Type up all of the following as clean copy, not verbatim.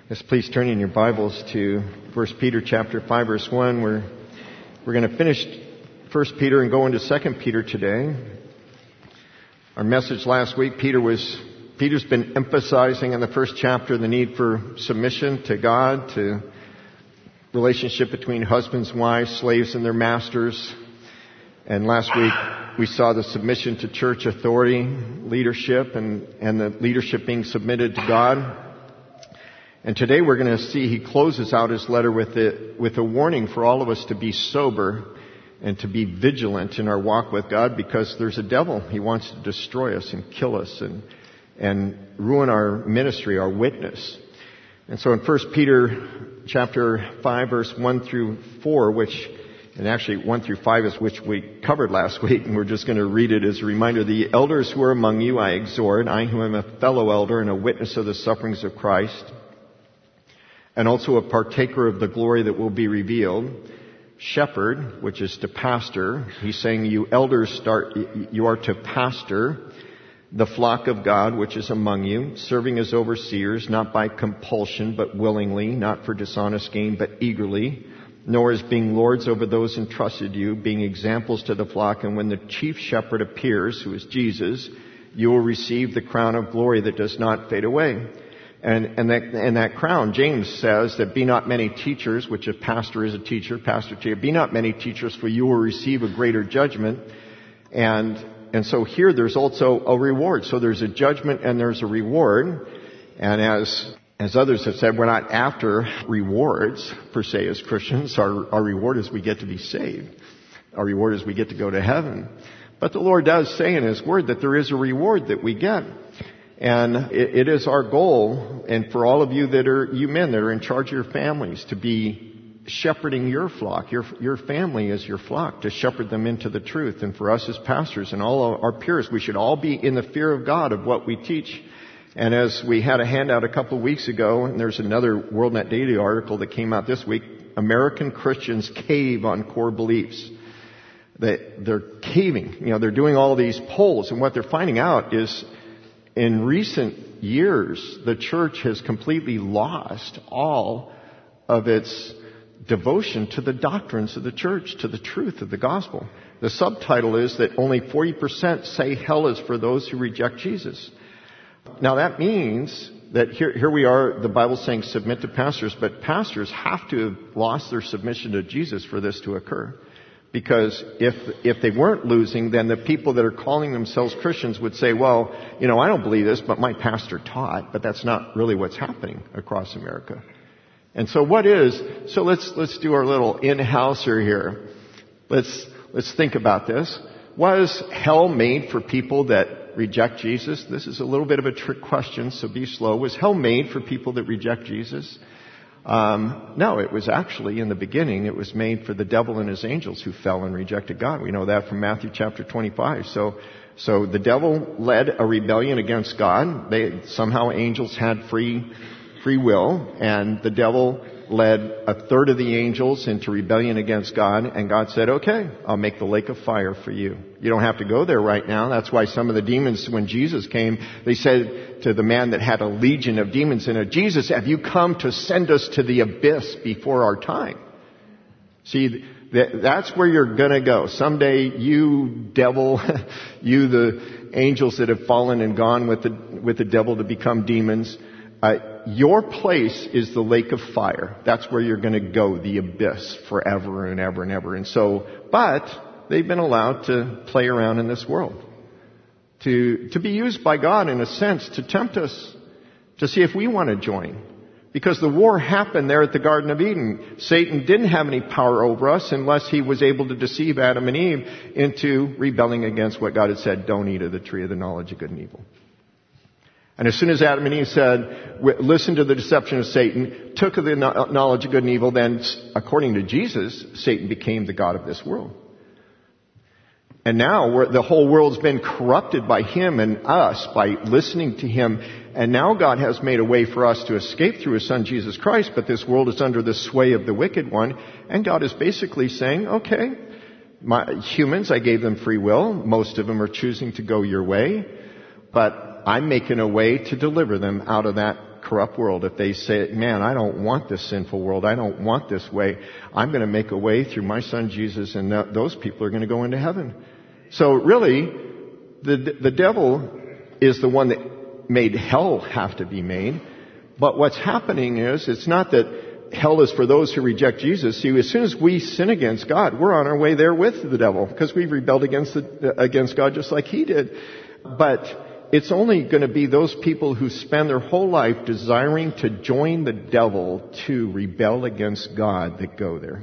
Yes, please turn in your Bibles to 1 Peter chapter 5, verse 1. We're going to finish 1 Peter and go into 2 Peter today. Our message last week, Peter's been emphasizing in the first chapter the need for submission to God, to relationship between husbands, wives, slaves and their masters. And last week we saw the submission to church authority, leadership, and the leadership being submitted to God. And today we're going to see he closes out his letter with a warning for all of us to be sober and to be vigilant in our walk with God, because there's a devil. He wants to destroy us and kill us and ruin our ministry, our witness. And so in 1 Peter chapter 5 verse 1 through 4, and actually 1 through 5 is which we covered last week, and we're just going to read it as a reminder. The elders who are among you I exhort, I who am a fellow elder and a witness of the sufferings of Christ, and also a partaker of the glory that will be revealed. Shepherd, which is to pastor. He's saying you elders you are to pastor the flock of God which is among you, serving as overseers, not by compulsion, but willingly, not for dishonest gain, but eagerly, nor as being lords over those entrusted you, being examples to the flock. And when the chief shepherd appears, who is Jesus, you will receive the crown of glory that does not fade away. And that crown, James says that be not many teachers, which a pastor is a teacher, be not many teachers, for you will receive a greater judgment. And so here there's also a reward. So there's a judgment and there's a reward. And as others have said, we're not after rewards per se as Christians. Our reward is we get to be saved. Our reward is we get to go to heaven. But the Lord does say in His Word that there is a reward that we get. And it is our goal, and for all of you you men that are in charge of your families, to be shepherding your flock. Your family is your flock, to shepherd them into the truth. And for us as pastors and all our peers, we should all be in the fear of God of what we teach. And as we had a handout a couple of weeks ago, and there's another WorldNet Daily article that came out this week, American Christians cave on core beliefs. They're caving. They're doing all these polls, and what they're finding out is, in recent years, the church has completely lost all of its devotion to the doctrines of the church, to the truth of the gospel. The subtitle is that only 40% say hell is for those who reject Jesus. Now that means that here we are, the Bible's saying submit to pastors, but pastors have to have lost their submission to Jesus for this to occur. Because if they weren't losing, then the people that are calling themselves Christians would say, well, I don't believe this, but my pastor taught. But that's not really what's happening across America. And so let's do our little in-houser here. Let's think about this. Was hell made for people that reject Jesus? This is a little bit of a trick question, so be slow. Was hell made for people that reject Jesus? No, it was actually, in the beginning, it was made for the devil and his angels who fell and rejected God. We know that from Matthew chapter 25. So the devil led a rebellion against God. Somehow angels had free will, and the devil led a third of the angels into rebellion against God, and God said, okay, I'll make the lake of fire for you. You don't have to go there right now. That's why some of the demons, when Jesus came, they said to the man that had a legion of demons in it, Jesus, have you come to send us to the abyss before our time? See, that's where you're going to go. Someday, you devil, you the angels that have fallen and gone with the devil to become demons, your place is the lake of fire. That's where you're going to go, the abyss, forever and ever and ever. And so, but they've been allowed to play around in this world, to be used by God in a sense to tempt us, to see if we want to join. Because the war happened there at the Garden of Eden. Satan didn't have any power over us unless he was able to deceive Adam and Eve into rebelling against what God had said, don't eat of the tree of the knowledge of good and evil. And as soon as Adam and Eve said, listen to the deception of Satan, took of the knowledge of good and evil, then, according to Jesus, Satan became the god of this world. And now the whole world's been corrupted by him and us by listening to him. And now God has made a way for us to escape through His Son, Jesus Christ. But this world is under the sway of the wicked one. And God is basically saying, okay, humans, I gave them free will. Most of them are choosing to go your way. But I'm making a way to deliver them out of that corrupt world, if they say, man, I don't want this sinful world, I don't want this way, I'm going to make a way through my son Jesus, and those people are going to go into heaven. So really, the devil is the one that made hell have to be made. But what's happening is, it's not that hell is for those who reject Jesus. See, as soon as we sin against God, we're on our way there with the devil, because we've rebelled against God just like he did. But it's only going to be those people who spend their whole life desiring to join the devil to rebel against God that go there.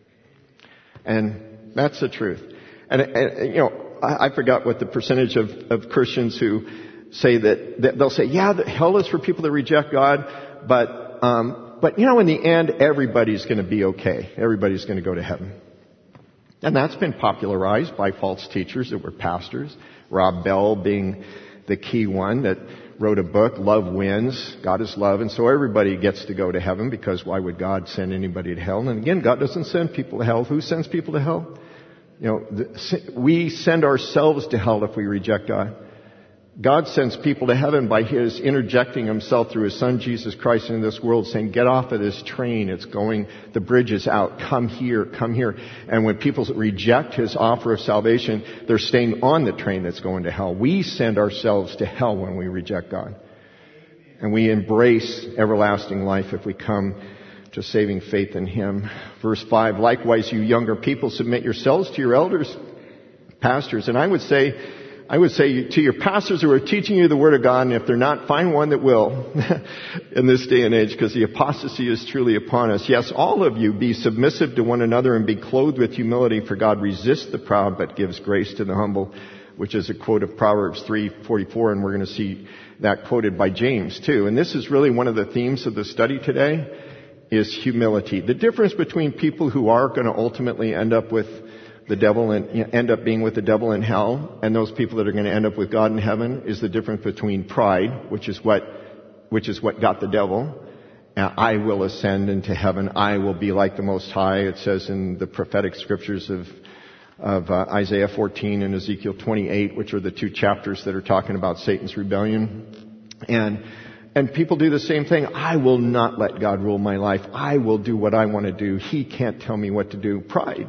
And that's the truth. And I forgot what the percentage of Christians who say that they'll say, yeah, hell is for people that reject God, but in the end, everybody's going to be okay. Everybody's going to go to heaven. And that's been popularized by false teachers that were pastors. Rob Bell being the key one that wrote a book, Love Wins, God is Love, and so everybody gets to go to heaven, because why would God send anybody to hell? And again, God doesn't send people to hell. Who sends people to hell? We send ourselves to hell if we reject God. God sends people to heaven by His interjecting Himself through His Son Jesus Christ into this world, saying, get off of this train, it's going, the bridge is out, come here, come here. And when people reject His offer of salvation, they're staying on the train that's going to hell. We send ourselves to hell when we reject God. And we embrace everlasting life if we come to saving faith in Him. Verse 5, likewise, you younger people, submit yourselves to your elders, pastors. And I would say to your pastors who are teaching you the Word of God, and if they're not, find one that will in this day and age, because the apostasy is truly upon us. Yes, all of you be submissive to one another and be clothed with humility, for God resists the proud but gives grace to the humble, which is a quote of Proverbs 3:44, and we're going to see that quoted by James too. And this is really one of the themes of the study today, is humility. The difference between people who are going to ultimately end up with the devil and end up being with the devil in hell, and those people that are going to end up with God in heaven, is the difference between pride, which is what got the devil. I will ascend into heaven. I will be like the Most High. It says in the prophetic scriptures of Isaiah 14 and Ezekiel 28, which are the two chapters that are talking about Satan's rebellion. And people do the same thing. I will not let God rule my life. I will do what I want to do. He can't tell me what to do. Pride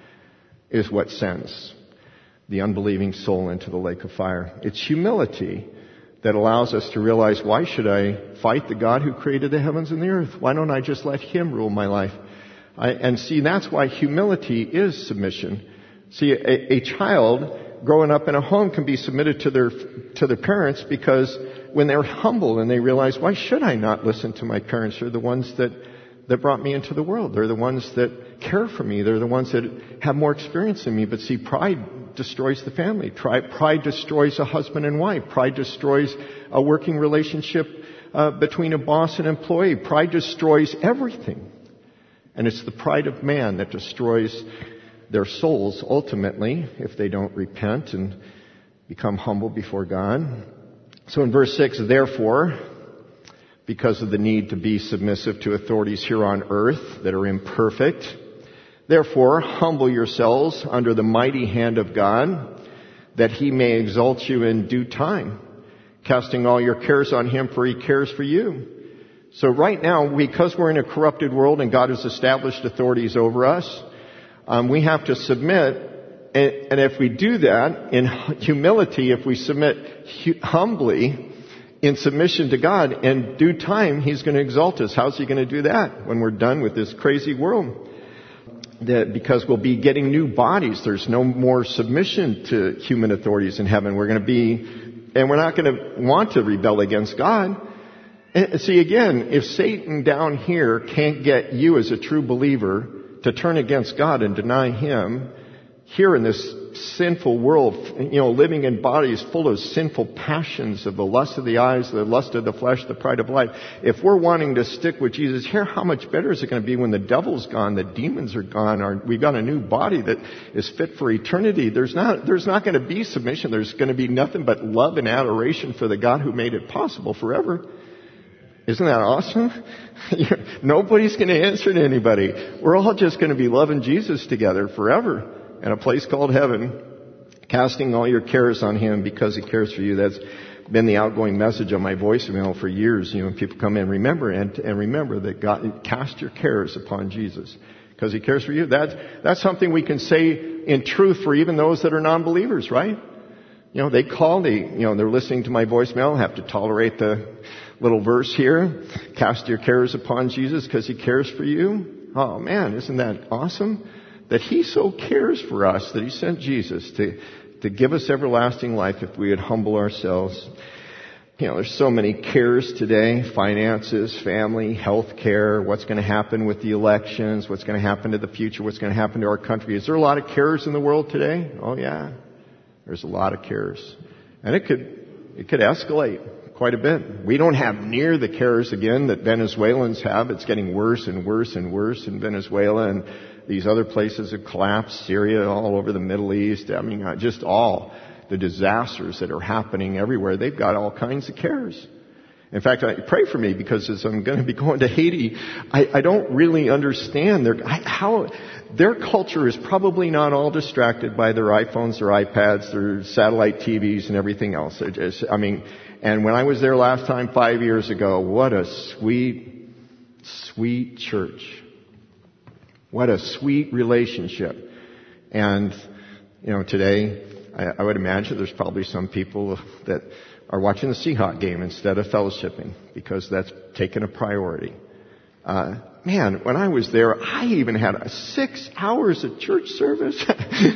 is what sends the unbelieving soul into the lake of fire. It's humility that allows us to realize, why should I fight the God who created the heavens and the earth? Why don't I just let Him rule my life? And see, that's why humility is submission. See, a child growing up in a home can be submitted to their parents, because when they're humble and they realize, why should I not listen to my parents? They're the ones that brought me into the world. They're the ones that care for me. They're the ones that have more experience than me. But see, pride destroys the family. Pride destroys a husband and wife. Pride destroys a working relationship between a boss and employee. Pride destroys everything. And it's the pride of man that destroys their souls ultimately, if they don't repent and become humble before God. So in verse 6, therefore, because of the need to be submissive to authorities here on earth that are imperfect, therefore, humble yourselves under the mighty hand of God, that He may exalt you in due time, casting all your cares on Him, for He cares for you. So right now, because we're in a corrupted world and God has established authorities over us, we have to submit. And if we do that in humility, if we submit humbly in submission to God, in due time, He's going to exalt us. How's He going to do that when we're done with this crazy world? Because we'll be getting new bodies. There's no more submission to human authorities in heaven. We're not going to want to rebel against God. And see, again, if Satan down here can't get you as a true believer to turn against God and deny Him, here in this sinful world, living in bodies full of sinful passions of the lust of the eyes, the lust of the flesh, the pride of life. If we're wanting to stick with Jesus here, how much better is it going to be when the devil's gone, the demons are gone, we've got a new body that is fit for eternity? There's not going to be submission. There's going to be nothing but love and adoration for the God who made it possible forever. Isn't that awesome? Nobody's going to answer to anybody. We're all just going to be loving Jesus together forever in a place called heaven, casting all your cares on Him because He cares for you. That's been the outgoing message on my voicemail for years. When people come in, remember that God, cast your cares upon Jesus because He cares for you. That's something we can say in truth for even those that are non-believers, right? They call, they're listening to my voicemail, have to tolerate the little verse here. Cast your cares upon Jesus because He cares for you. Oh man, isn't that awesome? That He so cares for us that He sent Jesus to give us everlasting life if we would humble ourselves. There's so many cares today: finances, family, health care, what's going to happen with the elections, what's going to happen to the future, what's going to happen to our country. Is there a lot of cares in the world today? Oh yeah, there's a lot of cares. And it could escalate quite a bit. We don't have near the cares again that Venezuelans have. It's getting worse and worse and worse in Venezuela, and these other places have collapsed, Syria, all over the Middle East. I mean, just all the disasters that are happening everywhere. They've got all kinds of cares. In fact, pray for me because as I'm going to be going to Haiti, I don't really understand how their culture is probably not all distracted by their iPhones, their iPads, their satellite TVs and everything else. And when I was there last time 5 years ago, what a sweet, sweet church. What a sweet relationship. And, today, I would imagine there's probably some people that are watching the Seahawk game instead of fellowshipping because that's taken a priority. Man, when I was there, I even had 6 hours of church service.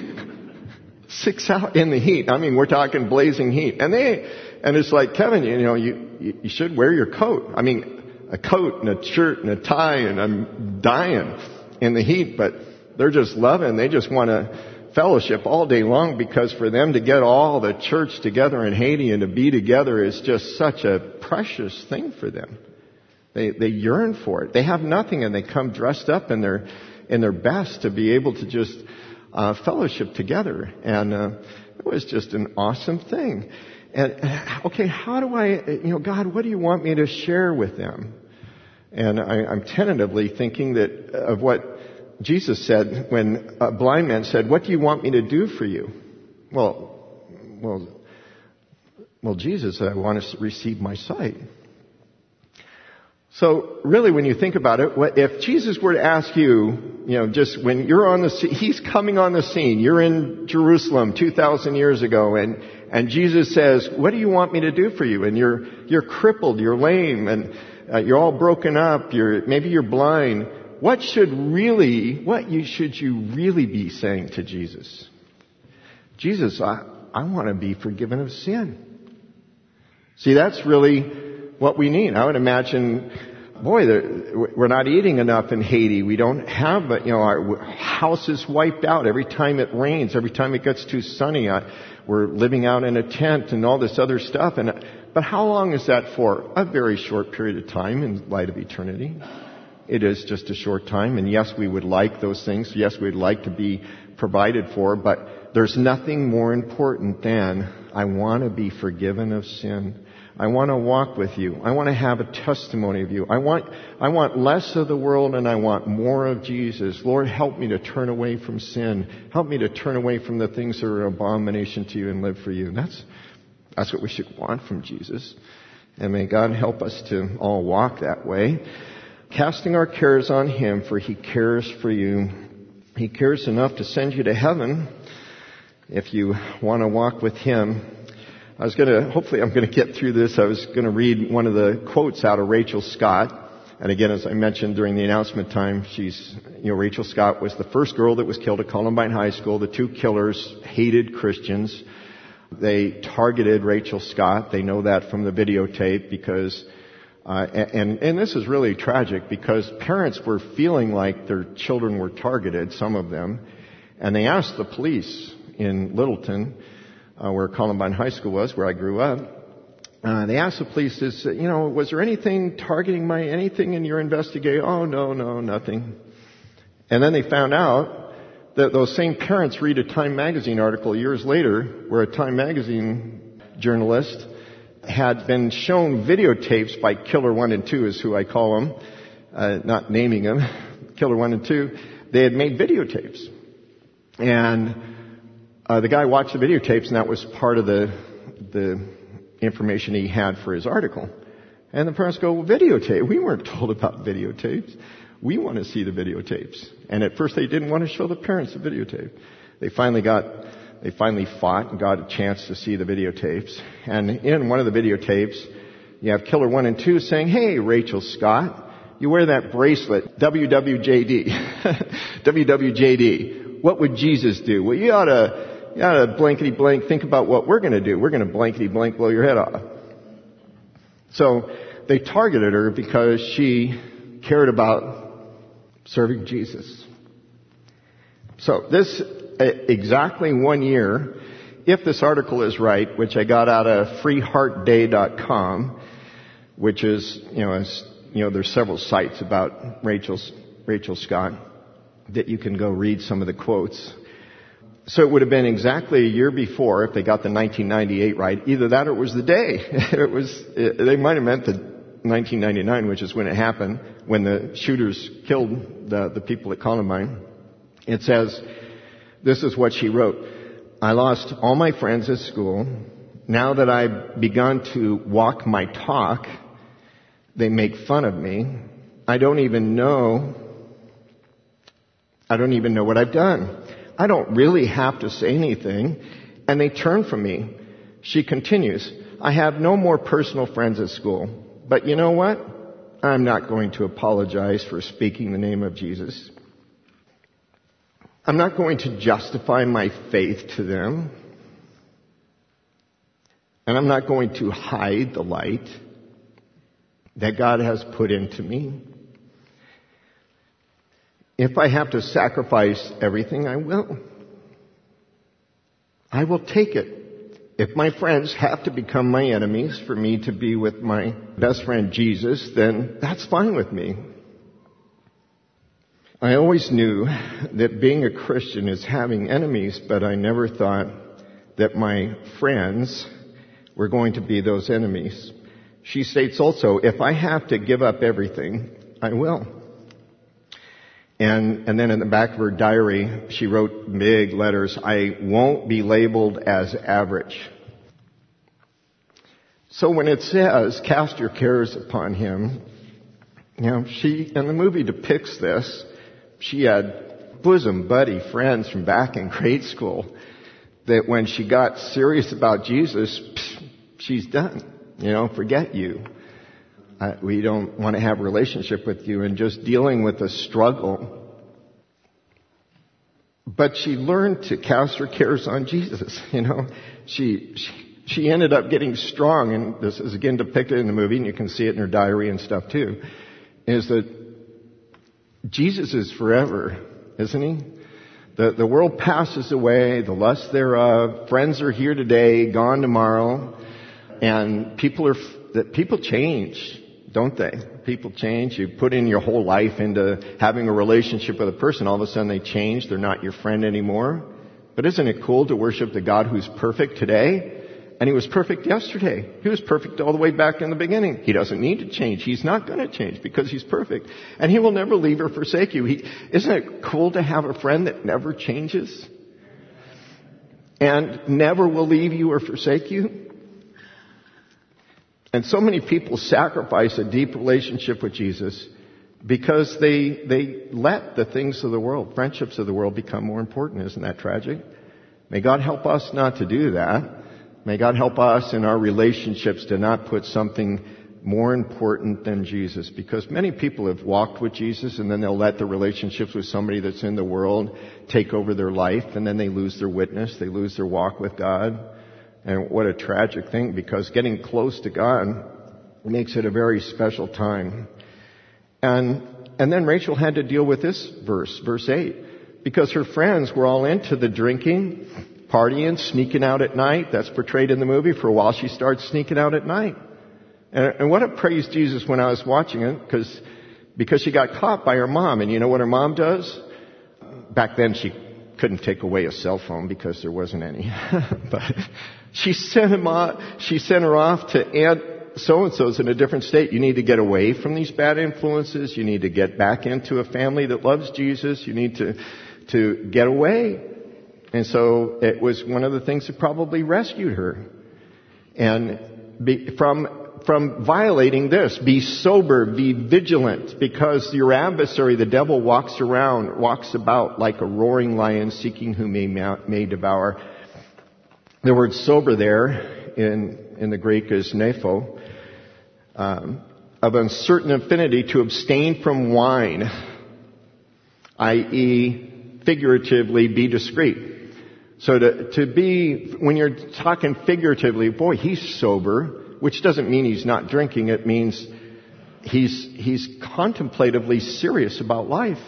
6 hours in the heat. I mean, we're talking blazing heat. And it's like, Kevin, you should wear your coat. I mean, a coat and a shirt and a tie, and I'm dying in the heat, but they're just loving. They just want to fellowship all day long because for them to get all the church together in Haiti and to be together is just such a precious thing for them. They yearn for it. They have nothing and they come dressed up in their best to be able to just fellowship together. And it was just an awesome thing. And okay, how do I, God, what do you want me to share with them? And I'm tentatively thinking that of what Jesus said when a blind man said, "What do you want me to do for you?" Well, Jesus said, "I want to receive my sight." So really, when you think about it, if Jesus were to ask you, just when you're on the scene, He's coming on the scene. You're in Jerusalem 2,000 years ago, and Jesus says, "What do you want me to do for you?" And you're crippled, you're lame, and you're all broken up. Maybe you're blind. What should you really be saying to Jesus? Jesus, I want to be forgiven of sin. See, that's really what we need. I would imagine, we're not eating enough in Haiti. We don't have, our house is wiped out every time it rains, every time it gets too sunny. We're living out in a tent and all this other stuff. But how long is that for? A very short period of time in light of eternity. It is just a short time. And yes, we would like those things. Yes, we'd like to be provided for. But there's nothing more important than I want to be forgiven of sin. I want to walk with you. I want to have a testimony of you. I want less of the world and I want more of Jesus. Lord, help me to turn away from sin. Help me to turn away from the things that are an abomination to you and live for you. That's what we should want from Jesus. And may God help us to all walk that way. Casting our cares on Him, for He cares for you. He cares enough to send you to heaven if you want to walk with Him. Hopefully I'm going to get through this. I was going to read one of the quotes out of Rachel Scott. And again, as I mentioned during the announcement time, Rachel Scott was the first girl that was killed at Columbine High School. The two killers hated Christians. They targeted Rachel Scott. They know that from the videotape because and this is really tragic because parents were feeling like their children were targeted, some of them, and they asked the police in Littleton, where Columbine High School was, where I grew up. They asked the police, was there anything targeting anything in your investigation? Oh, no, nothing. And then they found out that those same parents read a Time Magazine article years later where a Time Magazine journalist had been shown videotapes by Killer 1 and 2 is who I call them, not naming them, Killer 1 and 2. They had made videotapes. And the guy watched the videotapes and that was part of the information he had for his article. And the parents go, well, videotape. We weren't told about videotapes. We want to see the videotapes. And at first they didn't want to show the parents the videotape. They finally fought and got a chance to see the videotapes. And in one of the videotapes, you have Killer 1 and 2 saying, hey, Rachel Scott, you wear that bracelet, WWJD. WWJD. What would Jesus do? Well, you ought to blankety blank think about what we're going to do. We're going to blankety blank blow your head off. So they targeted her because she cared about serving Jesus. So this exactly 1 year, if this article is right, which I got out of freeheartday.com, which is, there's several sites about Rachel Scott that you can go read some of the quotes. So it would have been exactly a year before, if they got the 1998 right. Either that or it was the day. They might have meant the 1999, which is when it happened, when the shooters killed the people at Columbine. It says, this is what she wrote. I lost all my friends at school. Now that I've begun to walk my talk, they make fun of me. I don't even know what I've done. I don't really have to say anything, and they turn from me. She continues, I have no more personal friends at school, but you know what? I'm not going to apologize for speaking the name of Jesus. I'm not going to justify my faith to them, and I'm not going to hide the light that God has put into me. If I have to sacrifice everything, I will. I will take it. If my friends have to become my enemies for me to be with my best friend Jesus, then that's fine with me. I always knew that being a Christian is having enemies, but I never thought that my friends were going to be those enemies. She states also, if I have to give up everything, I will. And then in the back of her diary, she wrote big letters, I won't be labeled as average. So when it says, cast your cares upon him, she, and the movie depicts this, she had bosom buddy friends from back in grade school that when she got serious about Jesus, she's done. Forget you. We don't want to have a relationship with you, and just dealing with the struggle. But she learned to cast her cares on Jesus. She ended up getting strong, and this is again depicted in the movie, and you can see it in her diary and stuff too, is that Jesus is forever, isn't he? The world passes away, the lust thereof, friends are here today, gone tomorrow, and people change. Don't they? People change. You put in your whole life into having a relationship with a person. All of a sudden they change. They're not your friend anymore. But isn't it cool to worship the God who's perfect today? And he was perfect yesterday. He was perfect all the way back in the beginning. He doesn't need to change. He's not going to change because he's perfect. And he will never leave or forsake you. Isn't it cool to have a friend that never changes? And never will leave you or forsake you? And so many people sacrifice a deep relationship with Jesus because they let the things of the world, friendships of the world, become more important. Isn't that tragic? May God help us not to do that. May God help us in our relationships to not put something more important than Jesus. Because many people have walked with Jesus and then they'll let the relationships with somebody that's in the world take over their life, and then they lose their witness, they lose their walk with God. And what a tragic thing, because getting close to God makes it a very special time. And then Rachel had to deal with this verse 8, because her friends were all into the drinking, partying, sneaking out at night. That's portrayed in the movie. For a while she starts sneaking out at night. And what a praise Jesus when I was watching it, because she got caught by her mom. And you know what her mom does? Back then she couldn't take away a cell phone because there wasn't any. But she sent her off to Aunt so-and-so's in a different state. You need to get away from these bad influences. You need to get back into a family that loves Jesus. You need to get away. And so it was one of the things that probably rescued her. And from violating this. Be sober, be vigilant, because your adversary, the devil, walks about like a roaring lion, seeking whom he may devour. The word sober there in the Greek is nepho, of uncertain affinity, to abstain from wine, i.e., figuratively, be discreet. So to be, when you're talking figuratively, boy, he's sober, which doesn't mean he's not drinking. It means he's contemplatively serious about life.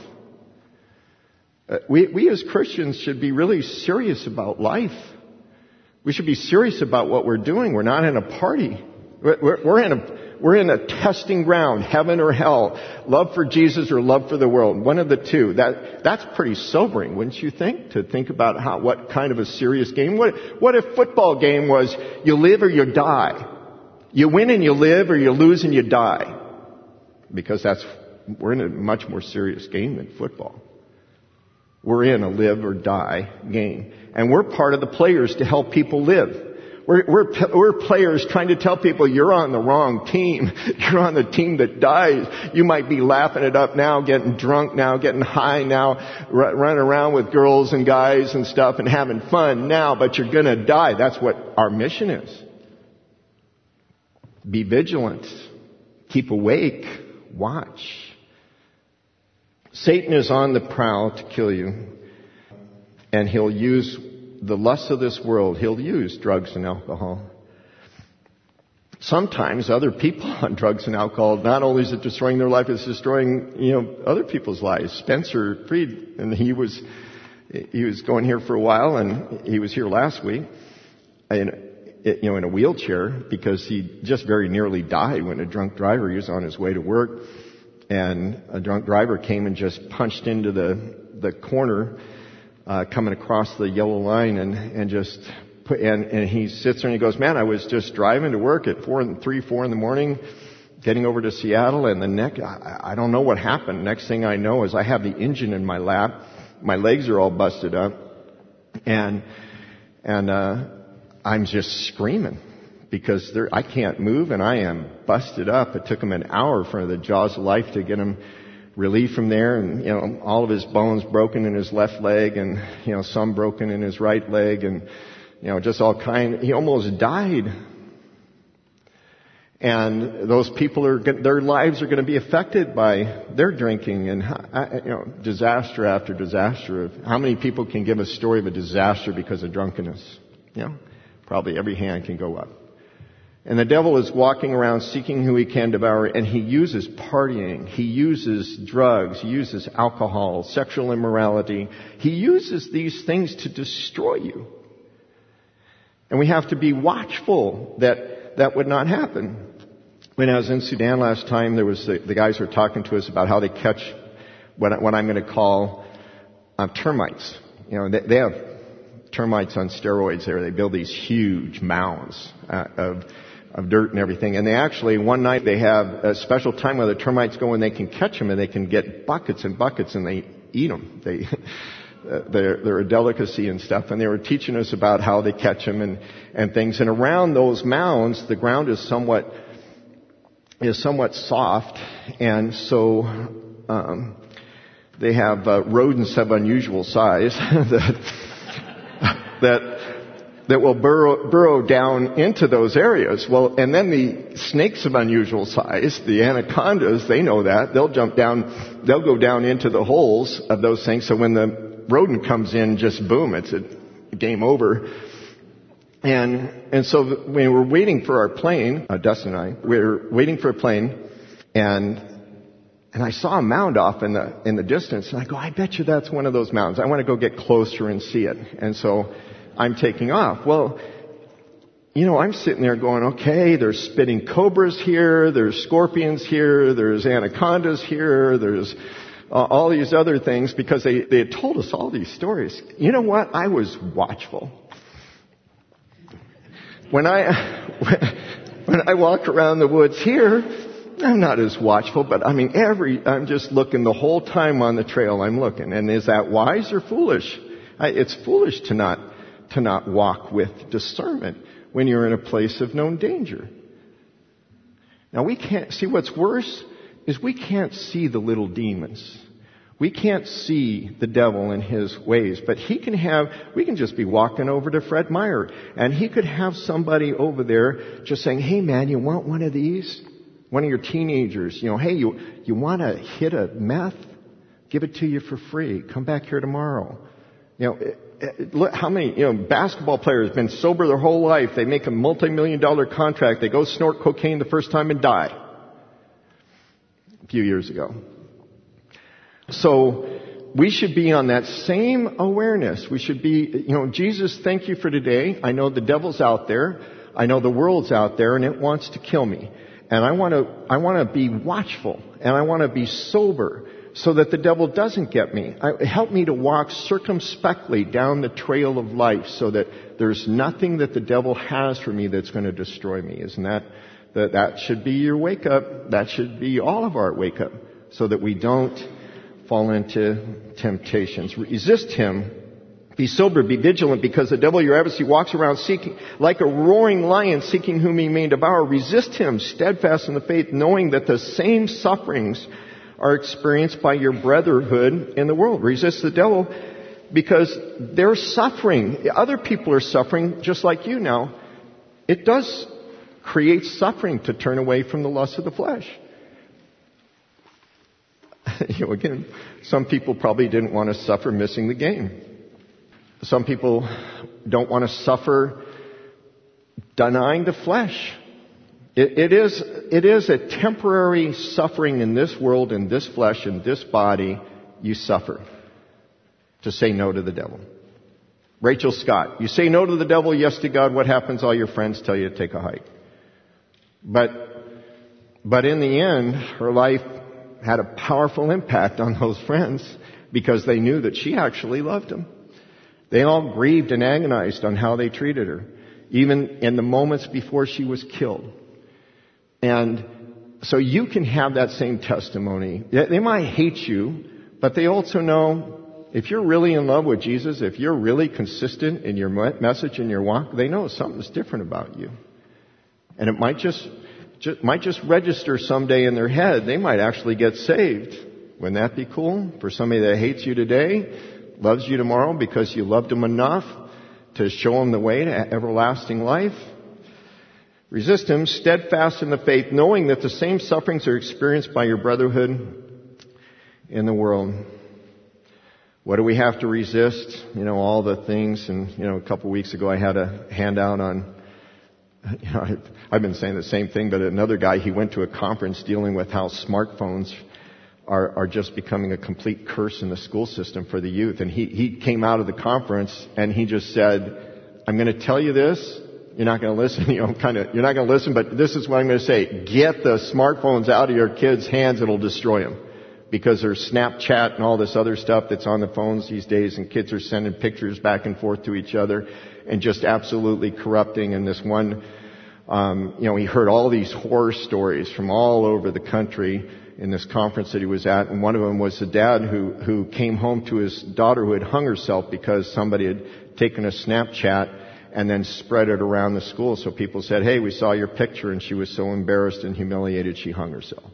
We as Christians should be really serious about life. We should be serious about what we're doing. We're not in a party. We're in a testing ground, heaven or hell, love for Jesus or love for the world. One of the two. That's pretty sobering, wouldn't you think? To think about what kind of a serious game. What if football game was you live or you die? You win and you live, or you lose and you die. Because we're in a much more serious game than football. We're in a live or die game. And we're part of the players to help people live. We're players trying to tell people you're on the wrong team. You're on the team that dies. You might be laughing it up now, getting drunk now, getting high now, running around with girls and guys and stuff and having fun now, but you're going to die. That's what our mission is. Be vigilant. Keep awake. Watch. Satan is on the prowl to kill you. And he'll use the lusts of this world. He'll use drugs and alcohol. Sometimes other people on drugs and alcohol, not only is it destroying their life, it's destroying, other people's lives. Spencer Freed, and he was going here for a while, and he was here last week. In a wheelchair, because he just very nearly died when a drunk driver, he was on his way to work, and a drunk driver came and just punched into the corner, coming across the yellow line, and he sits there and he goes, man, I was just driving to work at 4 in the morning, getting over to Seattle, and I don't know what happened. Next thing I know is I have the engine in my lap, my legs are all busted up, and I'm just screaming because I can't move and I am busted up. It took him an hour for the jaws of life to get him relieved from there, and all of his bones broken in his left leg, and some broken in his right leg, and just all kind. He almost died. And those people their lives are going to be affected by their drinking, and disaster after disaster. How many people can give a story of a disaster because of drunkenness? Probably every hand can go up. And the devil is walking around seeking who he can devour, and he uses partying, he uses drugs, he uses alcohol, sexual immorality. He uses these things to destroy you. And we have to be watchful that would not happen. When I was in Sudan last time, there was the guys were talking to us about how they catch what I'm going to call termites. They have termites on steroids there. They build these huge mounds of dirt and everything. And they actually, one night they have a special time where the termites go and they can catch them, and they can get buckets and buckets, and they eat them. They're a delicacy and stuff. And they were teaching us about how they catch them and things. And around those mounds, the ground is somewhat soft. And so, they have rodents of unusual size that will burrow down into those areas. Well, and then the snakes of unusual size, the anacondas, they know that. They'll go down into the holes of those things. So when the rodent comes in, just boom, it's a game over. And so we were waiting for our plane, Dustin and I, we were waiting for a plane, and I saw a mound off in the distance, and I go, I bet you that's one of those mounds. I want to go get closer and see it. And so I'm taking off. Well, I'm sitting there going, okay, there's spitting cobras here, there's scorpions here, there's anacondas here, there's all these other things, because they had told us all these stories. You know what? I was watchful. When I walk around the woods here, I'm not as watchful, but I'm just looking the whole time on the trail. I'm looking. And is that wise or foolish? It's foolish to not walk with discernment when you're in a place of known danger. Now we can't see what's worse is we can't see the little demons. We can't see the devil in his ways, but we can just be walking over to Fred Meyer, and he could have somebody over there just saying, hey man, you want one of these? One of your teenagers, hey, you want to hit a meth? Give it to you for free. Come back here tomorrow. Look how many, basketball players have been sober their whole life. They make a multi-million-dollar contract. They go snort cocaine the first time and die. A few years ago. So we should be on that same awareness. We should be, Jesus, thank you for today. I know the devil's out there. I know the world's out there and it wants to kill me. And I want to be watchful and I want to be sober so that the devil doesn't get me. Help me to walk circumspectly down the trail of life so that there's nothing that the devil has for me that's going to destroy me. Isn't that should be your wake up? That should be all of our wake up so that we don't fall into temptations. Resist him. Be sober, be vigilant, because the devil, your adversary, walks around seeking, like a roaring lion, seeking whom he may devour. Resist him, steadfast in the faith, knowing that the same sufferings are experienced by your brotherhood in the world. Resist the devil because they're suffering. Other people are suffering just like you now. It does create suffering to turn away from the lust of the flesh. Again, some people probably didn't want to suffer missing the game. Some people don't want to suffer denying the flesh. It is a temporary suffering in this world, in this flesh, in this body. You suffer to say no to the devil. Rachel Scott, you say no to the devil, yes to God. What happens? All your friends tell you to take a hike. But in the end, her life had a powerful impact on those friends because they knew that she actually loved him. They all grieved and agonized on how they treated her, even in the moments before she was killed. And so you can have that same testimony. They might hate you, but they also know if you're really in love with Jesus, if you're really consistent in your message and your walk, they know something's different about you. And it might just register someday in their head. They might actually get saved. Wouldn't that be cool? For somebody that hates you today, loves you tomorrow because you loved him enough to show him the way to everlasting life. Resist him, steadfast in the faith, knowing that the same sufferings are experienced by your brotherhood in the world. What do we have to resist? All the things. And, a couple weeks ago I had a handout on, I've been saying the same thing, but another guy, he went to a conference dealing with how smartphones are just becoming a complete curse in the school system for the youth. And he came out of the conference and he just said, I'm going to tell you this. You're not going to listen, you're not going to listen, but this is what I'm going to say. Get the smartphones out of your kids' hands. It'll destroy them. Because there's Snapchat and all this other stuff that's on the phones these days, and kids are sending pictures back and forth to each other and just absolutely corrupting. And this one, he heard all these horror stories from all over the country in this conference that he was at, and one of them was the dad who came home to his daughter who had hung herself because somebody had taken a Snapchat and then spread it around the school. So people said, hey, we saw your picture, and she was so embarrassed and humiliated she hung herself.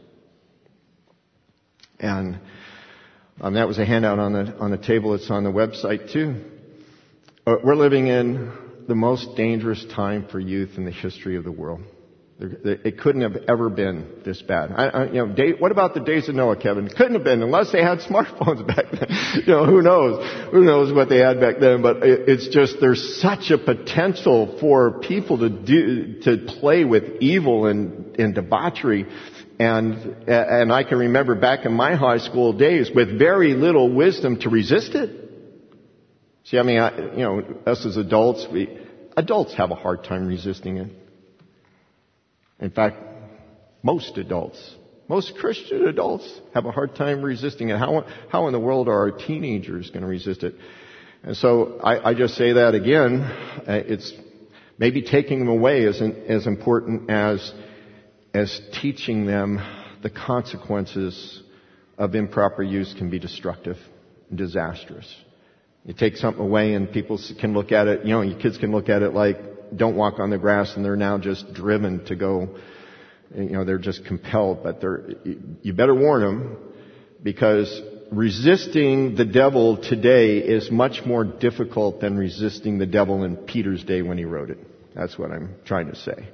And that was a handout on the table. It's on the website too. We're living in the most dangerous time for youth in the history of the world. It couldn't have ever been this bad. What about the days of Noah, Kevin? It couldn't have been unless they had smartphones back then. Who knows? Who knows what they had back then? But it's just there's such a potential for people to play with evil and debauchery. And I can remember back in my high school days with very little wisdom to resist it. See, us as adults, adults have a hard time resisting it. In fact, most Christian adults have a hard time resisting it. How in the world are our teenagers going to resist it? And so I just say that again. It's maybe taking them away isn't as important as teaching them the consequences of improper use can be destructive and disastrous. You take something away and people can look at it, your kids can look at it like, don't walk on the grass, and they're now just driven to go They're just compelled, but you better warn them, because resisting the devil today is much more difficult than resisting the devil in Peter's day when he wrote it. That's what I'm trying to say.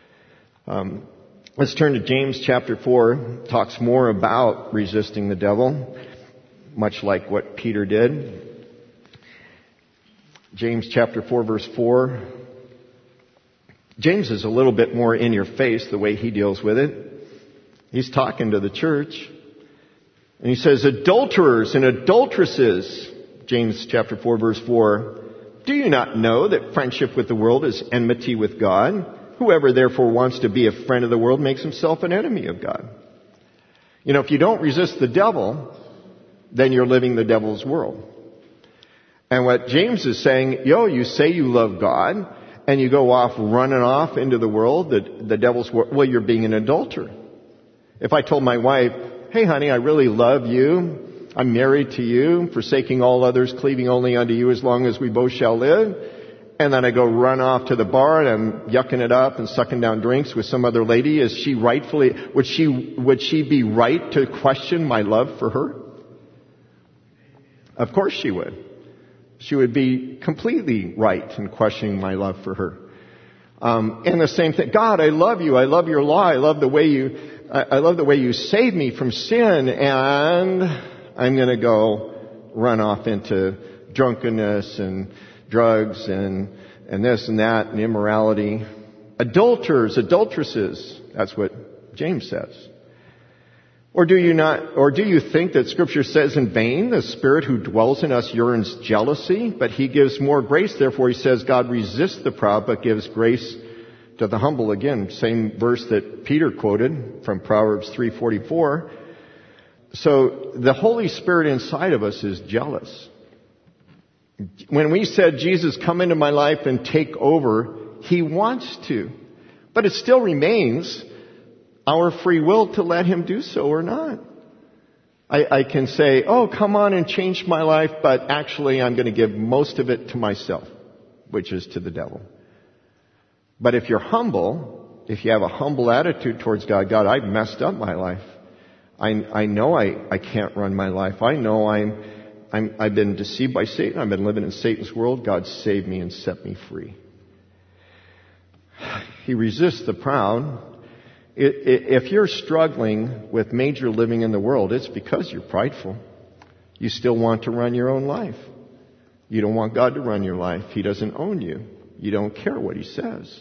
Let's turn to James chapter 4. Talks more about resisting the devil, much like what Peter did. James chapter 4 verse 4. James is a little bit more in your face the way he deals with it. He's talking to the church. And he says, adulterers and adulteresses, James chapter 4 verse 4, do you not know that friendship with the world is enmity with God? Whoever therefore wants to be a friend of the world makes himself an enemy of God. If you don't resist the devil, then you're living the devil's world. And what James is saying, you say you love God, and you go off running off into the world, the devil's world, well, you're being an adulterer. If I told my wife, hey honey, I really love you, I'm married to you, forsaking all others, cleaving only unto you as long as we both shall live, and then I go run off to the bar and I'm yucking it up and sucking down drinks with some other lady, would she be right to question my love for her? Of course she would. She would be completely right in questioning my love for her. And the same thing, God, I love you. I love your law. I love the way you saved me from sin, and I'm going to go run off into drunkenness and drugs and this and that and immorality. Adulterers, adulteresses. That's what James says. Or do you think that Scripture says in vain, the Spirit who dwells in us yearns jealousy, but He gives more grace. Therefore He says, God resists the proud, but gives grace to the humble. Again, same verse that Peter quoted from Proverbs 3:44. So the Holy Spirit inside of us is jealous. When we said, Jesus, come into my life and take over, He wants to. But it still remains our free will to let Him do so or not. I can say, oh, come on and change my life, but actually I'm going to give most of it to myself, which is to the devil. But if you're humble, if you have a humble attitude towards God, God, I've messed up my life. I know I can't run my life. I know I've been deceived by Satan. I've been living in Satan's world. God saved me and set me free. He resists the proud. If you're struggling with major living in the world, it's because you're prideful. You still want to run your own life. You don't want God to run your life. He doesn't own you. You don't care what He says.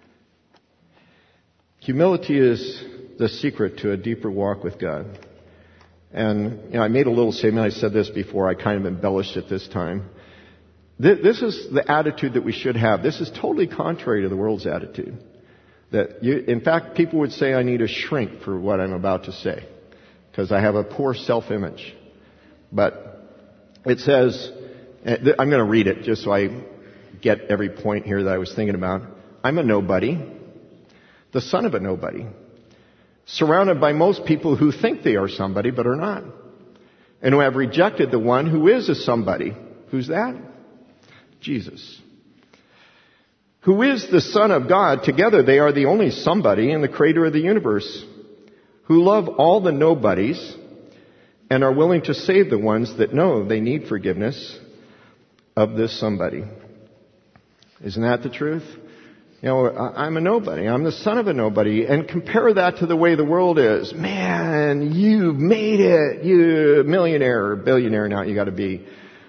Humility is the secret to a deeper walk with God. And I made a little statement. I said this before. I kind of embellished it this time. This is the attitude that we should have. This is totally contrary to the world's attitude. In fact, people would say I need to shrink for what I'm about to say, because I have a poor self-image. But it says, I'm going to read it just so I get every point here that I was thinking about. I'm a nobody, the son of a nobody, surrounded by most people who think they are somebody but are not, and who have rejected the one who is a somebody. Who's that? Jesus. Who is the Son of God. Together they are the only somebody and the creator of the universe, who love all the nobodies and are willing to save the ones that know they need forgiveness of this somebody. Isn't that the truth? I'm a nobody. I'm the son of a nobody. And compare that to the way the world is. Man, you've made it. You're millionaire or billionaire now you got to be.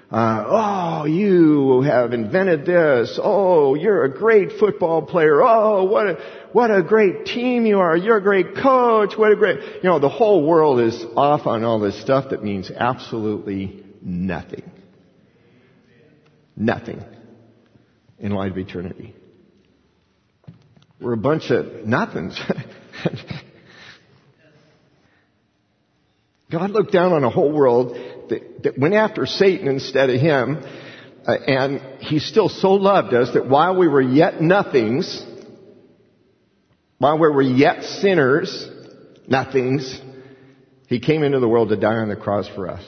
You have invented this. Oh, you're a great football player. Oh, what a great team you are. You're a great coach. What a great, the whole world is off on all this stuff that means absolutely nothing. Nothing in light of eternity. We're a bunch of nothings. God looked down on a whole world that went after Satan instead of Him. And He still so loved us that while we were yet nothings, while we were yet sinners, nothings, He came into the world to die on the cross for us.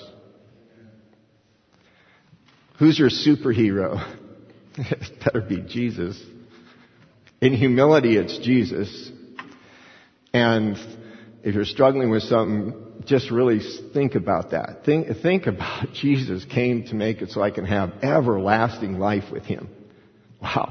Who's your superhero? It better be Jesus. In humility, it's Jesus. And if you're struggling with something, just really think about that. Think about Jesus came to make it so I can have everlasting life with Him. Wow.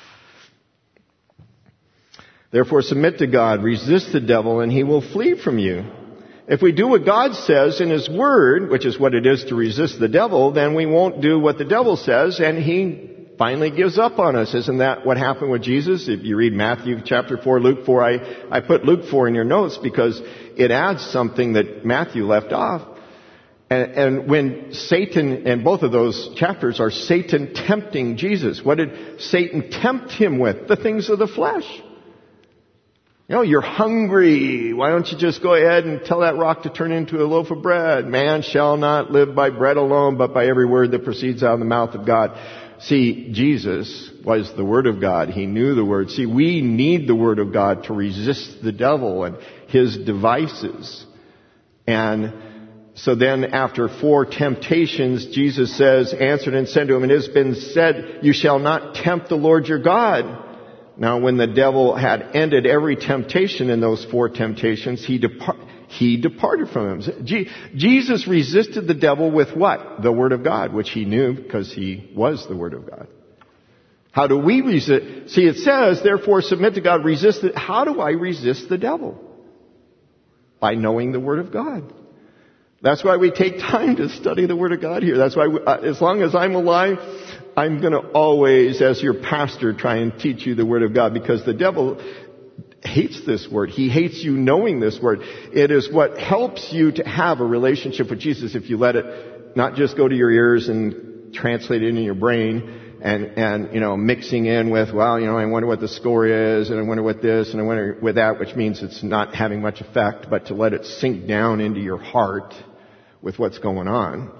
Therefore submit to God, resist the devil, and he will flee from you. If we do what God says in His Word, which is what it is to resist the devil, then we won't do what the devil says, and he finally gives up on us. Isn't that what happened with Jesus? If you read Matthew chapter 4, Luke 4, I put Luke 4 in your notes because it adds something that Matthew left off. And when Satan, and both of those chapters are Satan tempting Jesus. What did Satan tempt Him with? The things of the flesh. You know, you're hungry. Why don't you just go ahead and tell that rock to turn into a loaf of bread? Man shall not live by bread alone, but by every word that proceeds out of the mouth of God. See, Jesus was the Word of God. He knew the Word. See, we need the Word of God to resist the devil and his devices. And so then after 4 temptations, Jesus says, answered and said to him, it has been said, you shall not tempt the Lord your God. Now, when the devil had ended every temptation in those 4 temptations, he departed from him. Jesus resisted the devil with what? The Word of God, which he knew because he was the Word of God. How do we resist? See, it says, therefore submit to God, resist it. How do I resist the devil? By knowing the Word of God. That's why we take time to study the Word of God here. That's why, as long as I'm alive, I'm going to always, as your pastor, try and teach you the Word of God, because the devil hates this Word. He hates you knowing this Word. It is what helps you to have a relationship with Jesus if you let it not just go to your ears and translate it into your brain and mixing in with, well, I wonder what the score is, and I wonder what this, and I wonder with that, which means it's not having much effect, but to let it sink down into your heart with what's going on.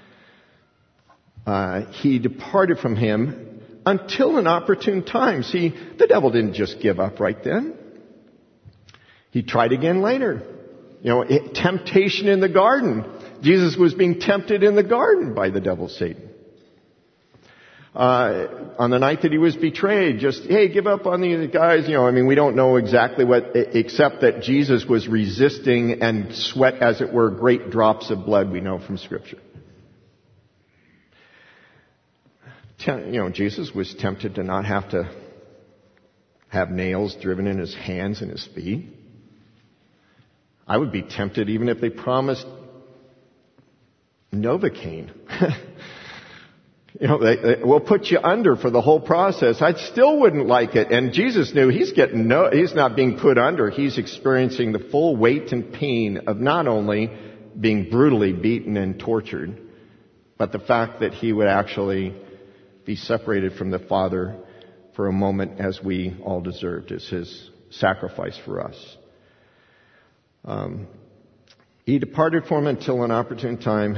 He departed from him until an opportune time. See, the devil didn't just give up right then. He tried again later. Temptation in the garden. Jesus was being tempted in the garden by the devil, Satan. On the night that he was betrayed, give up on these guys. We don't know exactly what, except that Jesus was resisting and sweat, as it were, great drops of blood, we know from Scripture. Jesus was tempted to not have to have nails driven in his hands and his feet. I would be tempted even if they promised Novocaine. We'll put you under for the whole process. I still wouldn't like it. And Jesus knew he's not being put under. He's experiencing the full weight and pain of not only being brutally beaten and tortured, but the fact that he would actually be separated from the Father for a moment, as we all deserved, as his sacrifice for us. He departed from him until an opportune time.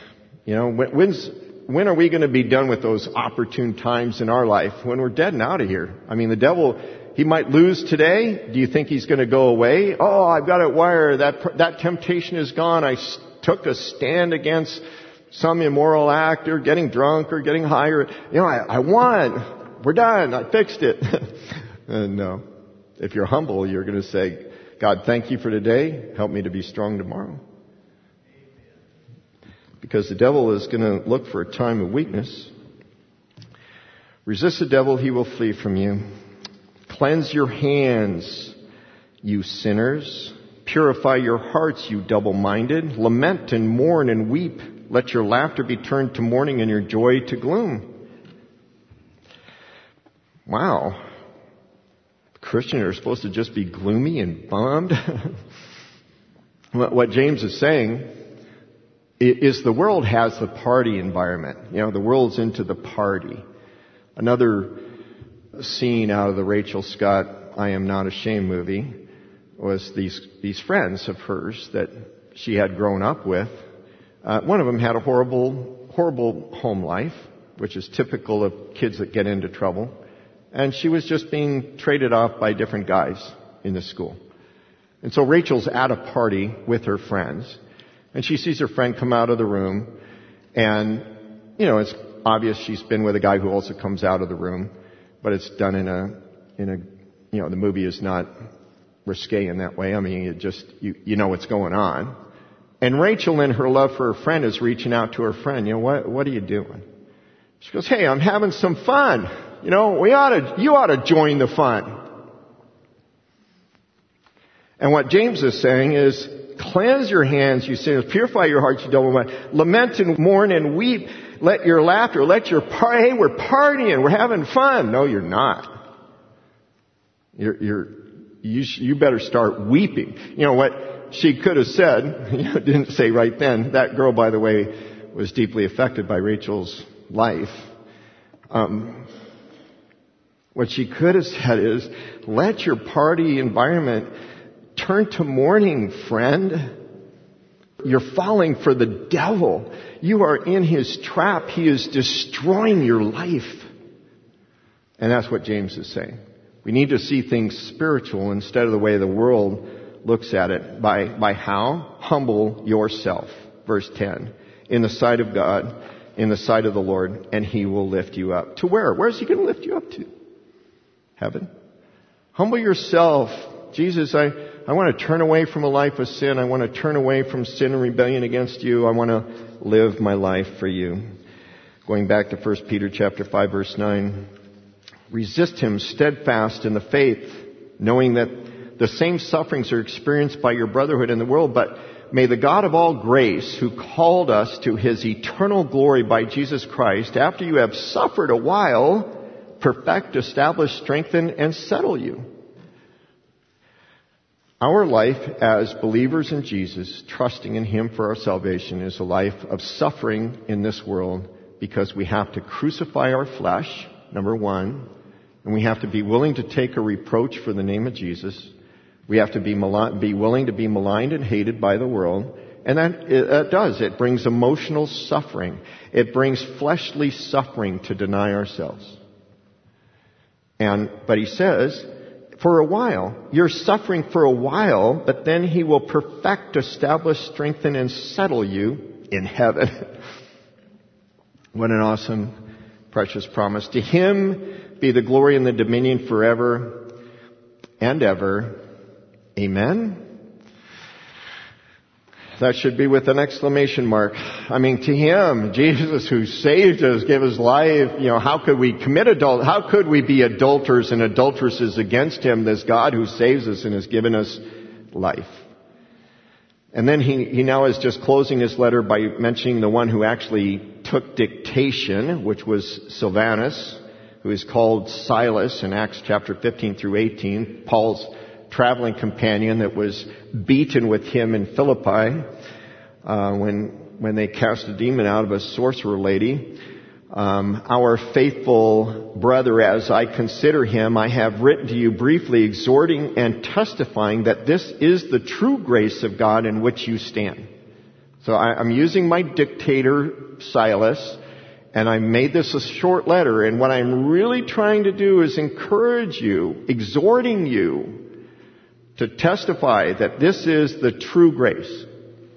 When are we going to be done with those opportune times in our life? When we're dead and out of here. The devil, he might lose today. Do you think he's going to go away? Oh, I've got it wired. That temptation is gone. I took a stand against some immoral act or getting drunk or getting high. I won. We're done. I fixed it. No. If you're humble, you're going to say, God, thank you for today. Help me to be strong tomorrow. Because the devil is going to look for a time of weakness. Resist the devil, he will flee from you. Cleanse your hands, you sinners. Purify your hearts, you double-minded. Lament and mourn and weep. Let your laughter be turned to mourning and your joy to gloom. Wow. Christians are supposed to just be gloomy and bummed. What James is saying is the world has the party environment. The world's into the party. Another scene out of the Rachel Scott I Am Not Ashamed movie was these friends of hers that she had grown up with. One of them had a horrible home life, which is typical of kids that get into trouble. And she was just being traded off by different guys in the school. And so Rachel's at a party with her friends. And she sees her friend come out of the room. And, it's obvious she's been with a guy who also comes out of the room. But it's done in a the movie is not risque in that way. I mean, it just, you know what's going on. And Rachel, in her love for her friend, is reaching out to her friend. What are you doing? She goes, hey, I'm having some fun. You ought to join the fun. And what James is saying is, cleanse your hands, you sinners. Purify your hearts, you double mind. Lament and mourn and weep. Let your laughter, hey, we're partying, we're having fun. No, you're not. You better start weeping. You know what she could have said, didn't say right then. That girl, by the way, was deeply affected by Rachel's life. What she could have said is, let your party environment turn to mourning, friend. You're falling for the devil. You are in his trap. He is destroying your life. And that's what James is saying. We need to see things spiritual instead of the way the world looks at it. By how? Humble yourself. Verse 10. In the sight of God, in the sight of the Lord, and he will lift you up. To where? Where is he going to lift you up to? Heaven. Humble yourself. Jesus, I want to turn away from a life of sin. I want to turn away from sin and rebellion against you. I want to live my life for you. Going back to 1 Peter chapter 5, verse 9. Resist him steadfast in the faith, knowing that the same sufferings are experienced by your brotherhood in the world, but may the God of all grace, who called us to his eternal glory by Jesus Christ, after you have suffered a while, perfect, establish, strengthen, and settle you. Our life as believers in Jesus, trusting in him for our salvation, is a life of suffering in this world because we have to crucify our flesh, number one, and we have to be willing to take a reproach for the name of Jesus. We have to be willing to be maligned and hated by the world. And it brings emotional suffering. It brings fleshly suffering to deny ourselves. But he says, for a while, you're suffering for a while, but then he will perfect, establish, strengthen, and settle you in heaven. What an awesome, precious promise. To him be the glory and the dominion forever and ever. Amen. That should be with an exclamation mark. I mean, to him, Jesus, who saved us, gave his life, how could we how could we be adulterers and adulteresses against him, this God who saves us and has given us life? And then he now is just closing his letter by mentioning the one who actually took dictation, which was Silvanus, who is called Silas in Acts chapter 15 through 18, Paul's traveling companion that was beaten with him in Philippi when they cast a demon out of a sorcerer lady. Our faithful brother, as I consider him, I have written to you briefly, exhorting and testifying that this is the true grace of God in which you stand. So I'm using my dictator, Silas, and I made this a short letter. And what I'm really trying to do is encourage you, exhorting you, to testify that this is the true grace.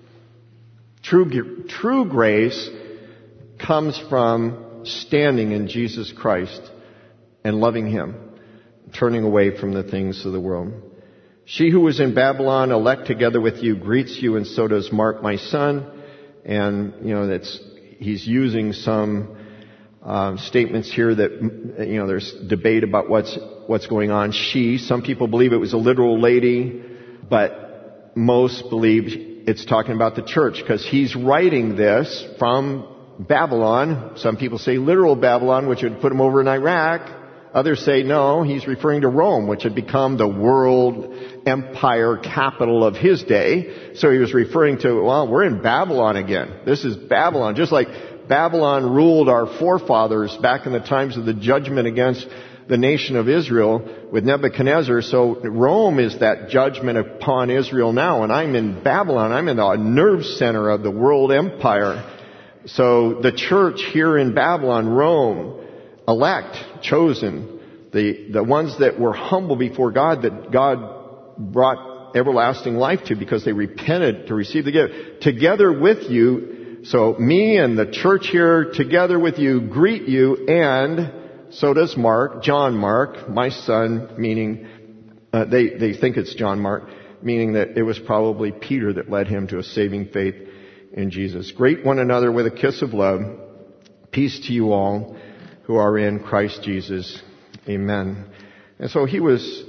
True grace comes from standing in Jesus Christ and loving him, turning away from the things of the world. She who was in Babylon, elect together with you, greets you, and so does Mark, my son. And, he's using some statements here that, there's debate about what's going on. Some people believe it was a literal lady, but most believe it's talking about the church, because he's writing this from Babylon. Some people say literal Babylon, which would put him over in Iraq. Others say no, he's referring to Rome, which had become the world empire capital of his day. So he was referring to, we're in Babylon again. This is Babylon, just like Babylon ruled our forefathers back in the times of the judgment against the nation of Israel with Nebuchadnezzar. So Rome is that judgment upon Israel now, and I'm in Babylon. I'm in the nerve center of the world empire. So the church here in Babylon, Rome, elect, chosen, the ones that were humble before God, that God brought everlasting life to because they repented to receive the gift. Together with you, so me and the church here together with you greet you, and so does Mark, John Mark, my son, meaning They think it's John Mark, meaning that it was probably Peter that led him to a saving faith in Jesus. Greet one another with a kiss of love. Peace to you all who are in Christ Jesus. Amen. And so he was,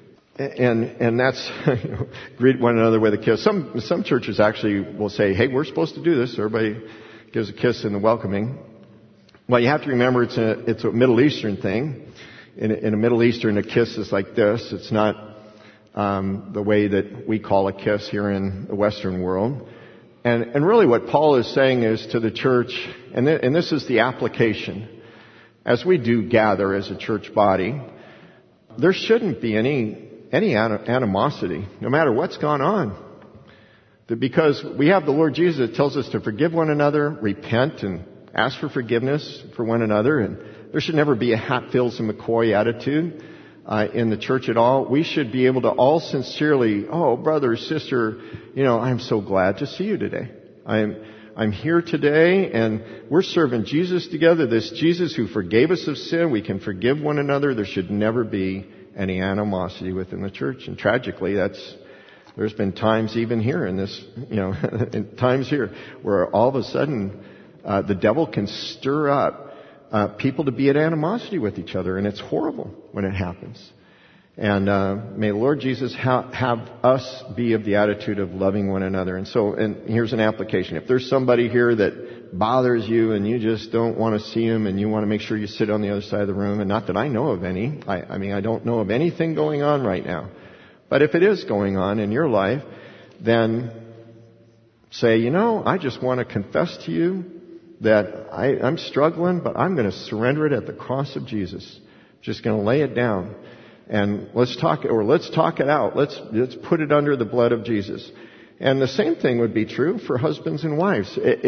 and that's, greet one another with a kiss. Some churches actually will say, hey, we're supposed to do this. Everybody gives a kiss in the welcoming. Well, you have to remember it's a Middle Eastern thing. In a Middle Eastern, a kiss is like this. It's not the way that we call a kiss here in the Western world. And really what Paul is saying is to the church, and this is the application, as we do gather as a church body, there shouldn't be any animosity, no matter what's gone on. Because we have the Lord Jesus that tells us to forgive one another, repent, and ask for forgiveness for one another, and there should never be a Hatfields and McCoy attitude in the church at all. We should be able to all sincerely, oh, brother, sister, I'm so glad to see you today. I'm here today, and we're serving Jesus together. This Jesus who forgave us of sin, we can forgive one another. There should never be any animosity within the church. And tragically, there's been times even here in this, times here where all of a sudden the devil can stir up people to be at animosity with each other, and it's horrible when it happens. And may the Lord Jesus have us be of the attitude of loving one another. And here's an application. If there's somebody here that bothers you and you just don't want to see him and you want to make sure you sit on the other side of the room, and not that I know of any, I don't know of anything going on right now. But if it is going on in your life, then say, I just want to confess to you that I'm struggling, but I'm going to surrender it at the cross of Jesus. Just going to lay it down. And let's talk it out. Let's put it under the blood of Jesus. And the same thing would be true for husbands and wives.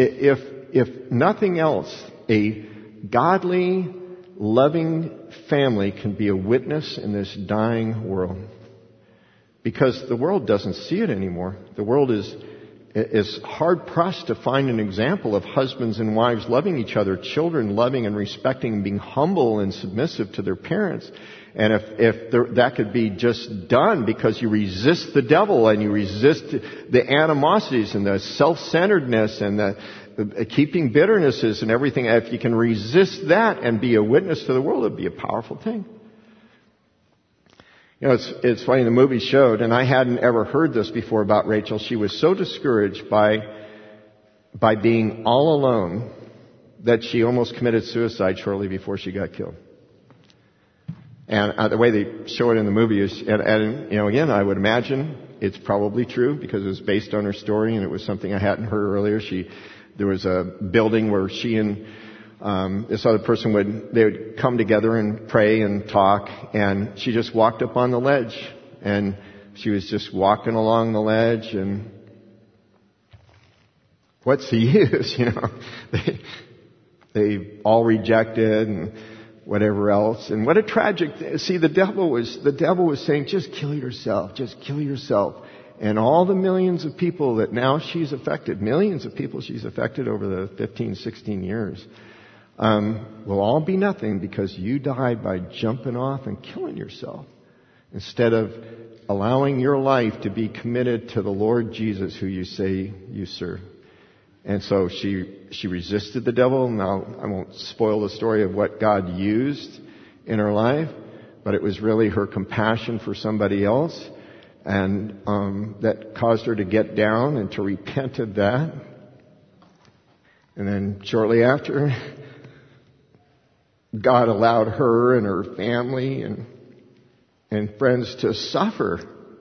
If nothing else, a godly, loving family can be a witness in this dying world. Because the world doesn't see it anymore. The world is hard-pressed to find an example of husbands and wives loving each other, children loving and respecting and being humble and submissive to their parents. And if that could be just done because you resist the devil and you resist the animosities and the self-centeredness and the keeping bitternesses and everything, if you can resist that and be a witness to the world, it'd be a powerful thing. It's funny, the movie showed, and I hadn't ever heard this before about Rachel. She was so discouraged by being all alone that she almost committed suicide shortly before she got killed. And the way they show it in the movie is, and again, I would imagine it's probably true because it was based on her story and it was something I hadn't heard earlier. There was a building where she and this other person would come together and pray and talk, and she just walked up on the ledge, and she was just walking along the ledge, and what's the use, they all rejected and whatever else. And what a tragic, see, the devil was saying, just kill yourself. And all the millions of people that now she's affected, millions of people she's affected over the 15, 16 years, will all be nothing because you died by jumping off and killing yourself instead of allowing your life to be committed to the Lord Jesus who you say you serve. And so she resisted the devil. Now, I won't spoil the story of what God used in her life, but it was really her compassion for somebody else and that caused her to get down and to repent of that. And then shortly after, God allowed her and her family and friends to suffer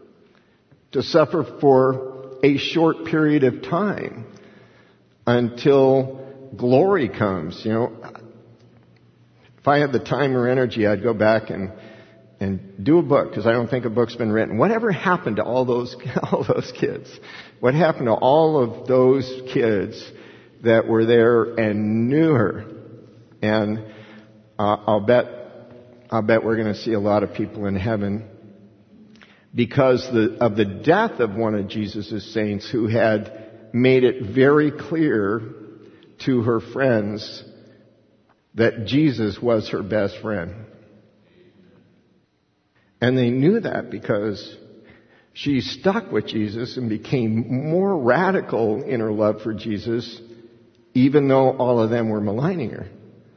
for a short period of time until glory comes. If I had the time or energy, I'd go back and do a book, because I don't think a book's been written. Whatever happened to all those kids? What happened to all of those kids that were there and knew her? And I'll bet we're going to see a lot of people in heaven because of the death of one of Jesus' saints who had made it very clear to her friends that Jesus was her best friend. And they knew that because she stuck with Jesus and became more radical in her love for Jesus, even though all of them were maligning her.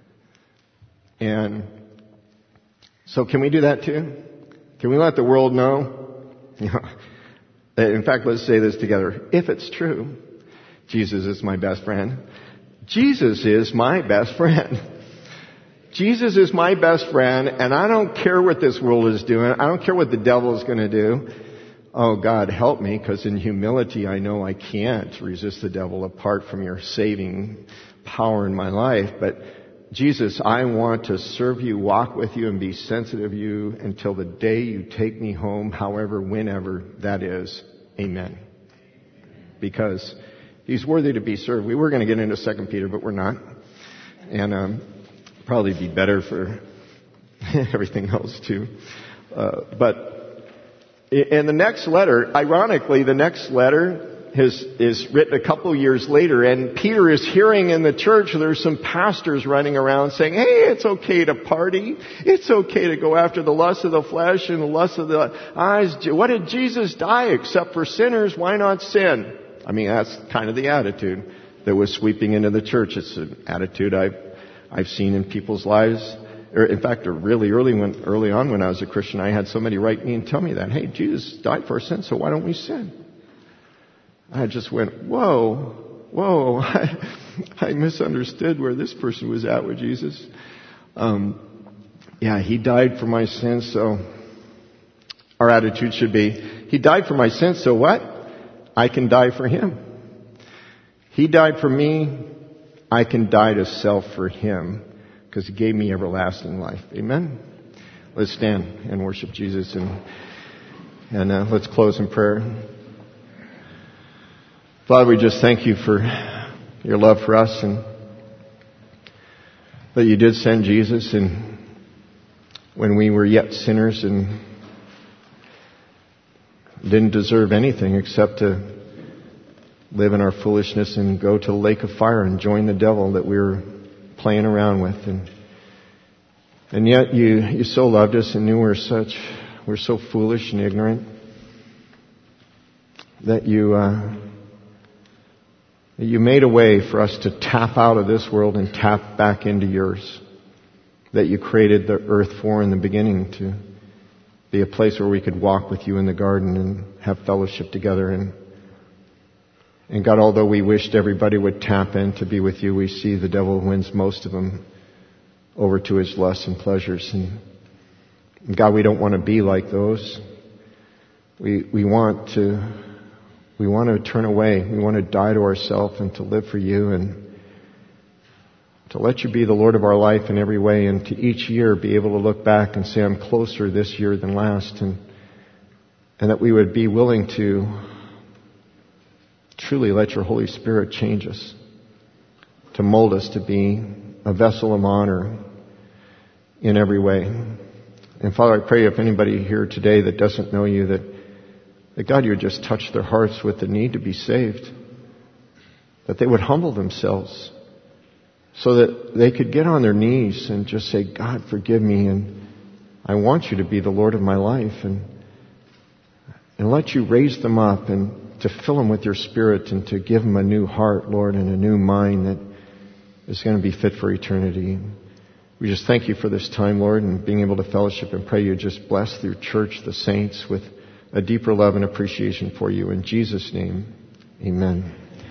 And so can we do that too? Can we let the world know? In fact, let's say this together. If it's true, Jesus is my best friend. Jesus is my best friend. Jesus is my best friend, and I don't care what this world is doing. I don't care what the devil is going to do. Oh, God, help me, because in humility I know I can't resist the devil apart from your saving power in my life. But Jesus, I want to serve you, walk with you, and be sensitive to you until the day you take me home, however, whenever that is. Amen. Because he's worthy to be served. We were going to get into 2 Peter, but we're not. And probably be better for everything else too. But in the next letter, ironically, the next letter is written a couple years later, and Peter is hearing in the church there's some pastors running around saying, hey, it's okay to party. It's okay to go after the lust of the flesh and the lust of the eyes. What did Jesus die except for sinners? Why not sin? I mean, that's kind of the attitude that was sweeping into the church. It's an attitude I've seen in people's lives. In fact, really early on when I was a Christian, I had somebody write me and tell me that, hey, Jesus died for our sins, so why don't we sin? I just went, whoa, I misunderstood where this person was at with Jesus. Yeah, he died for my sins, so our attitude should be, he died for my sins, so what? I can die for him. He died for me, I can die to self for him, because he gave me everlasting life. Amen? Let's stand and worship Jesus, and let's close in prayer. Father, we just thank you for your love for us, and that you did send Jesus, and when we were yet sinners and didn't deserve anything except to live in our foolishness and go to the lake of fire and join the devil that we were playing around with. And yet you so loved us and knew we're so foolish and ignorant that you made a way for us to tap out of this world and tap back into yours, that you created the earth for in the beginning to be a place where we could walk with you in the garden and have fellowship together. And God, although we wished everybody would tap in to be with you, we see the devil wins most of them over to his lusts and pleasures. And God, we don't want to be like those. We want to turn away. We want to die to ourselves and to live for you and to let you be the Lord of our life in every way, and to each year be able to look back and say, I'm closer this year than last, and that we would be willing to truly let your Holy Spirit change us, to mold us to be a vessel of honor in every way. And Father, I pray if anybody here today that doesn't know you, that God, you would just touch their hearts with the need to be saved, that they would humble themselves so that they could get on their knees and just say, God, forgive me, and I want you to be the Lord of my life, and let you raise them up and to fill them with your Spirit and to give them a new heart, Lord, and a new mind that is going to be fit for eternity. We just thank you for this time, Lord, and being able to fellowship, and pray you just bless your church, the saints, with a deeper love and appreciation for you. In Jesus' name, amen.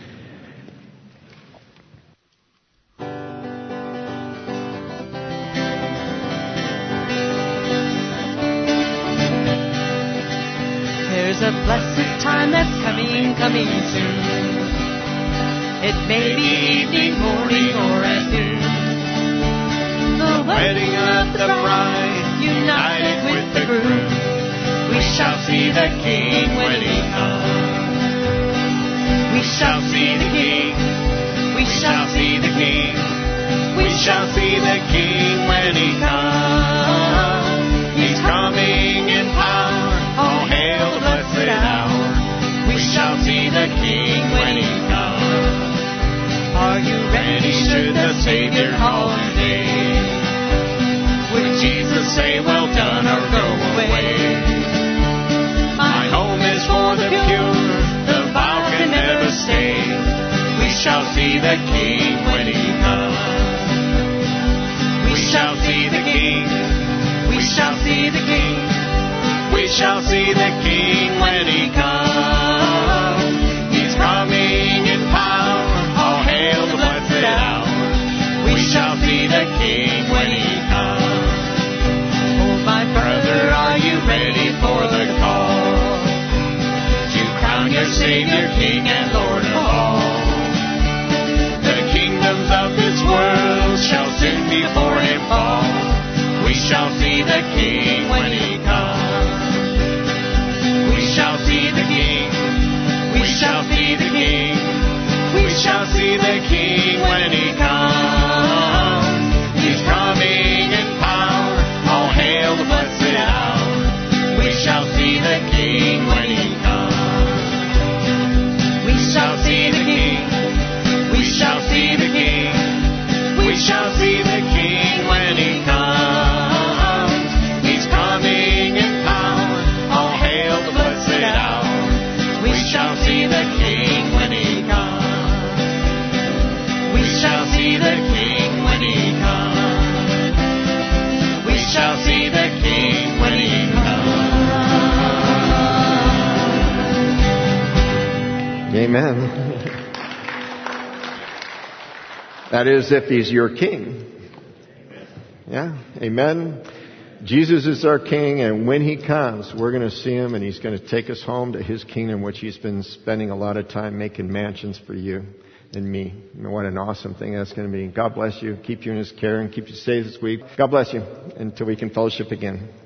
There's a blessed time that's coming soon. It may be evening, morning, or at noon. The wedding of the bride, united with the groom. We shall see the King when he comes. We shall see the King. We shall see the King. We shall see the King when he comes. He's coming in power. Oh, hail the blessed hour. We shall see the King when he comes. Are you ready should the Savior call today? With Jesus say, well done, or go away. My home is for the pure, the vile can never stay. We shall see the King when He comes. We shall see the King. We shall see the King. We shall see the King when He comes. He's coming in power. All hail the blessed hour. We shall see the King when He comes. Oh, my brother, are you ready for the call to crown your Savior, King and Lord of all? The kingdoms of this world shall soon before Him fall. We shall see the King when He comes. We shall see the King. We shall see the King. We shall see the King when He comes. He's coming in power. All hail the blessed hour. We shall see the King when He comes. We shall see the King. We shall see the King. We shall see the King when He comes. He's coming in power. All hail the blessed hour. We shall see the King when He comes. We shall see the King when He comes. We shall see the King when He comes. Amen. That is, if He's your King. Yeah, amen. Jesus is our King, and when He comes, we're going to see Him, and He's going to take us home to His kingdom, which He's been spending a lot of time making mansions for you and me. And what an awesome thing that's going to be. God bless you. Keep you in His care and keep you safe this week. God bless you until we can fellowship again.